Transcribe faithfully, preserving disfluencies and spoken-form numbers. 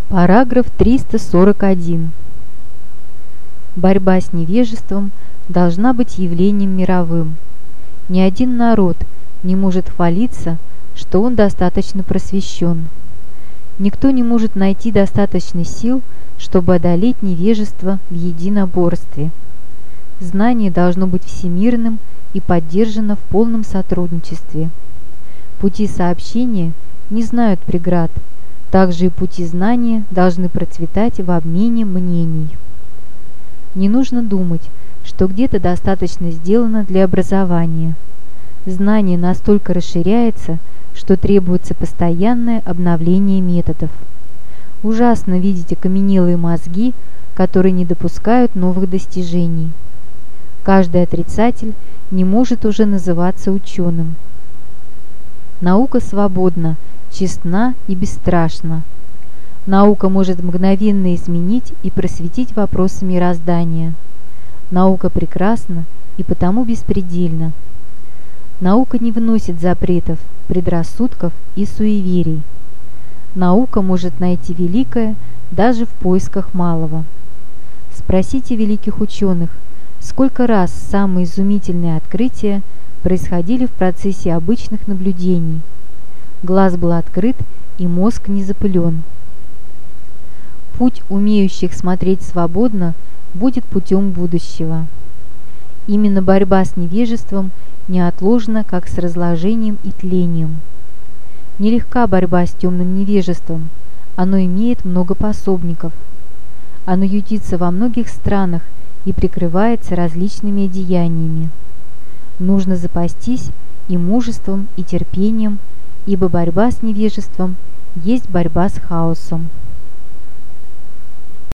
Параграф триста сорок один. Борьба с невежеством должна быть явлением мировым. Ни один народ не может хвалиться, что он достаточно просвещен. Никто не может найти достаточно сил, чтобы одолеть невежество в единоборстве. Знание должно быть всемирным и поддержано в полном сотрудничестве. Пути сообщения не знают преград. Также и пути знания должны процветать в обмене мнений. Не нужно думать, что где-то достаточно сделано для образования. Знание настолько расширяется, что требуется постоянное обновление методов. Ужасно видеть окаменелые мозги, которые не допускают новых достижений. Каждый отрицатель не может уже называться ученым. Наука свободна, честна и бесстрашна. Наука может мгновенно изменить и просветить вопросы мироздания. Наука прекрасна и потому беспредельна. Наука не вносит запретов, предрассудков и суеверий. Наука может найти великое даже в поисках малого. Спросите великих ученых, сколько раз самые изумительные открытия происходили в процессе обычных наблюдений. Глаз был открыт, и мозг не запылен. Путь умеющих смотреть свободно будет путем будущего. Именно борьба с невежеством неотложна, как с разложением и тлением. Нелегка борьба с темным невежеством, оно имеет много пособников. Оно ютится во многих странах и прикрывается различными деяниями. Нужно запастись и мужеством, и терпением, ибо борьба с невежеством есть борьба с хаосом.